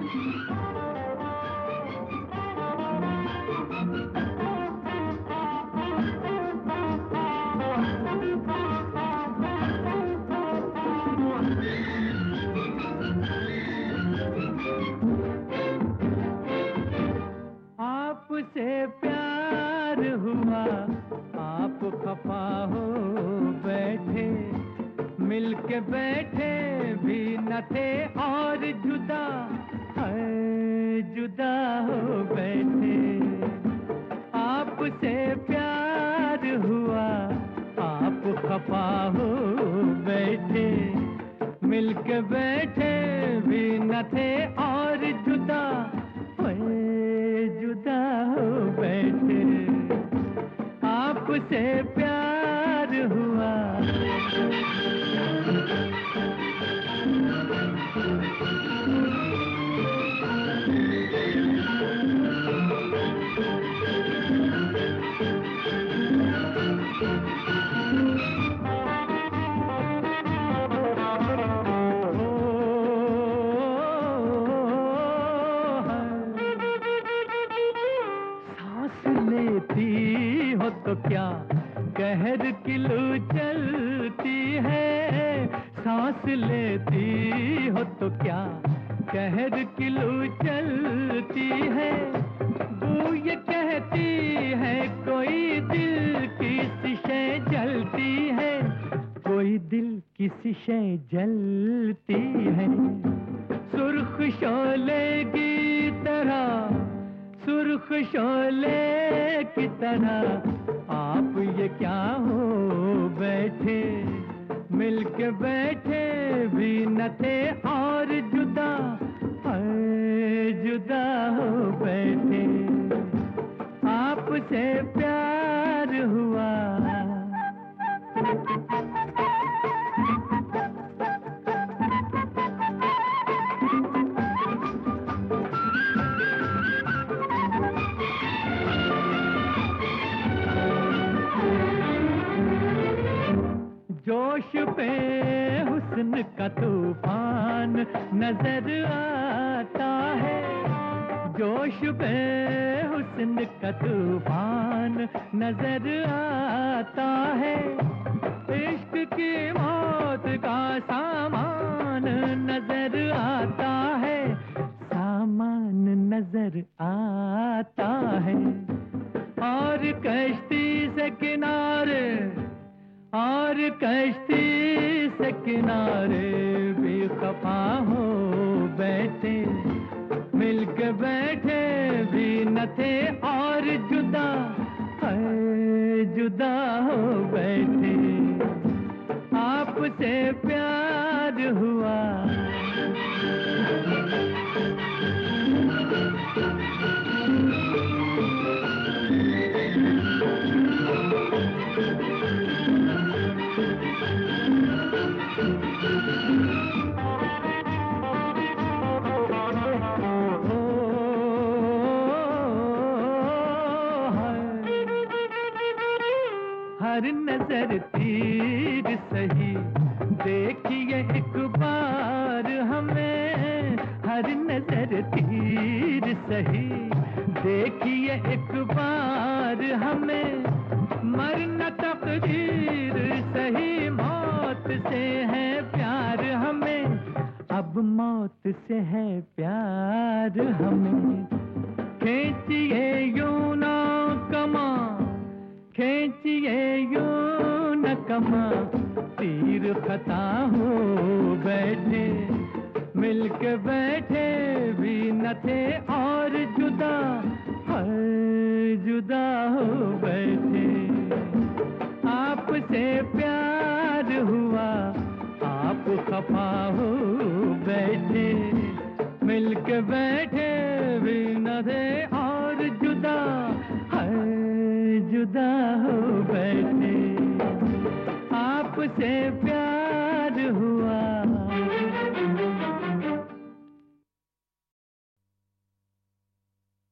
आपसे प्यार हुआ, आप खफा हो बैठे, मिलके बैठे भी न थे और जुदा है, जुदा हो बैठे। आपसे प्यार हुआ, आप खफा हो बैठे, मिलके बैठे भी न थे और जुदा है, जुदा हो बैठे। आपसे प्यार हुआ। लेती हो तो क्या कहर की लू चलती है, सांस लेती हो तो क्या कहर की लू चलती है। वो ये कहती है कोई दिल की शय जलती है, कोई दिल किसी शय जलती है। सुर्ख शोले की तरह, सुर्ख शोले की तरह आप ये क्या हो बैठे, मिलके बैठे भी न थे और जुदा है, जुदा हो बैठे। आपसे प्यार हुआ। जोश पे हुस्न का तूफान नजर आता है, जोश पे हुस्न का तूफान नजर आता है। इश्क की मौत का सामान नजर आता है, सामान नजर आता है। और कश्ती से किनारे, और कश्ती से किनारे भी खफा हो बैठे, मिलके बैठे भी न थे और जुदा है, जुदा हो बैठे। आपसे प्यार हुआ। हर नजर तीर सही देखिए एक बार हमें, हर नजर तीर सही देखिए एक बार हमें। मरना तकदीर सही, मौत से है प्यार हमें, अब मौत से है प्यार हमें। खींचिए यूं ना कमा, खींचिए यूं न कमा, तीर खता हो बैठे, मिलके बैठे भी न थे और जुदा है, जुदा हो बैठे। आपसे प्यार हुआ, आप खफा हो बैठे, मिलके बैठे भी न थे और जुदा है, जुदा हो बैठे। आपसे प्यार